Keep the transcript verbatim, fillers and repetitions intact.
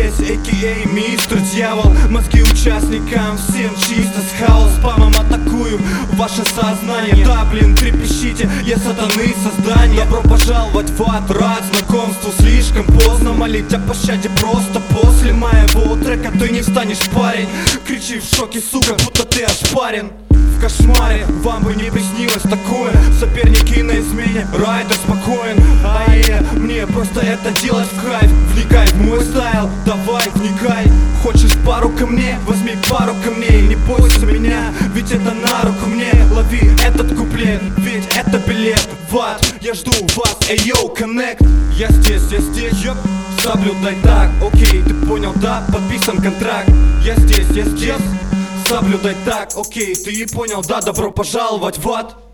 здесь, а ка а. Мистер Дьявол. Мозги участникам всем чисто с хаос спамом атакую ваше сознание. Да, блин, трепещите, я сатаны создание. Добро пожаловать в ад, рад знакомству слишком поздно. Молить о пощаде просто после моего трека ты не встанешь, парень. Кричи в шоке, сука, будто ты ошпарен. В кошмаре вам бы не приснилось такое. Соперники на измене, райдер спокоен. А я, мне просто это делать в кайф. Вникай в мой стайл, давай, вникай. Хочешь пару камней, возьми пару камней. Не бойся меня, ведь это на руку мне. Лови этот куплет, ведь это билет в ад. Я жду вас, эй йоу, коннект. Я здесь, я здесь, ёп. Соблюдай так, окей, ты понял, да? Подписан контракт. Я здесь, я здесь. Соблюдай так, окей, ты понял, да? Добро пожаловать в ад.